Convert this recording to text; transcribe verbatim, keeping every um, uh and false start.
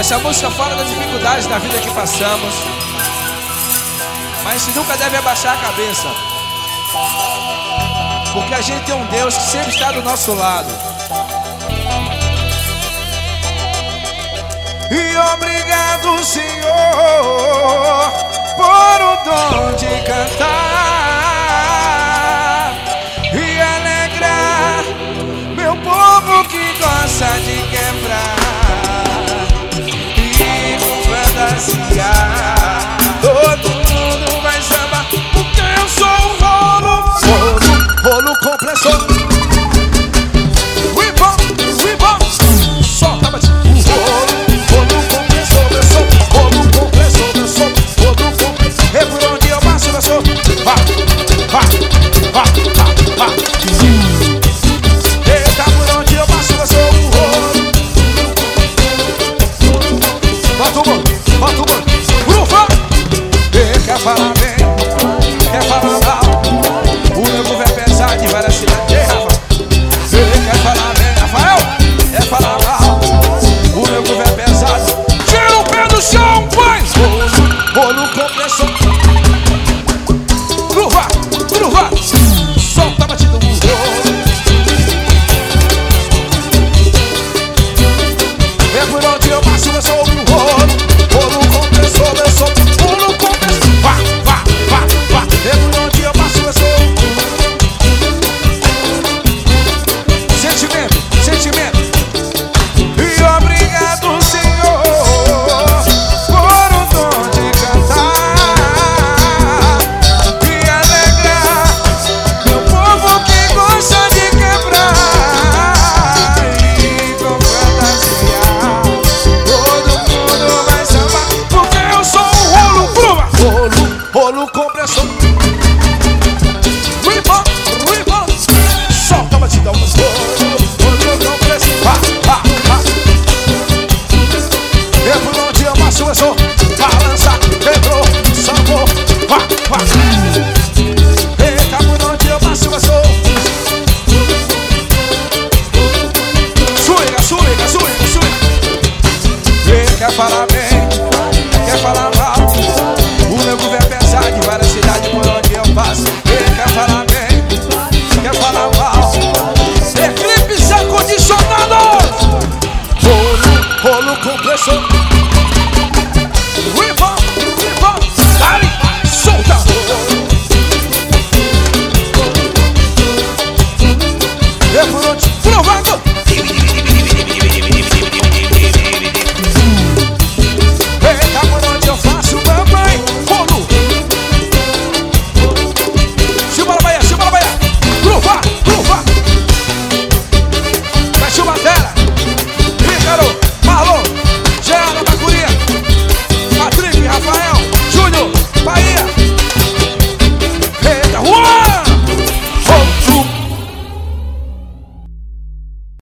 Essa música fala das dificuldades da vida que passamos, mas a gente nunca deve abaixar a cabeça, porque a gente tem um Deus que sempre está do nosso lado. E obrigado, Senhor, por o dom de cantar e alegrar meu povo que gosta de quebrar e com fantasiar. Todo mundo vai samba porque eu sou o rolo, rolo, rolo compressor. Ribom, ribom, solta a batida. Rolo, rolo compressor, eu sou rolo compressor, eu sou rolo compressor. É por onde eu passo, eu sou. Vá, vá, vá, vá, vá. Eita, por onde eu passo, eu sou o rolo. Bota o mano, bota o mano. Ufa! Quer falar bem, quer falar mal. O meu povo é pesado e várias cidades. Ei, Rafa. Quer falar bem, Rafael? Quer falar mal. O meu povo é pesado. Tira o pé do chão, pai. Rolo compressor. Ufa, ufa. Solta a batida do rolo. É por onde eu passo, eu sou o rolo. Rolo compressor, eu sou rolo compressor. Vá, vá, vá, vá. É por onde eu passo, eu sou. Sentimento, sentimento. E obrigado, Senhor, por o dom de cantar e alegrar meu povo que gosta de quebrar e com fantasiar. Todo mundo vai sambar porque eu sou o rolo, prova. Rolo, rolo compressor. Ribom, ribom. Solta a batida, rolo, rolo compressor. Vá, vá, vá. É por onde eu passo, eu sou. Balança, quebrou, sambou. Vá, vá. Eita, por onde eu passo, eu sou. Suiga, suiga, suiga, suiga. Ele quer falar bem, quer falar mal. O meu povo é pesado de várias cidades por onde eu passo. Ele quer falar bem, quer falar mal. Eclipse ar-condicionado. Rolo, rolo compressor.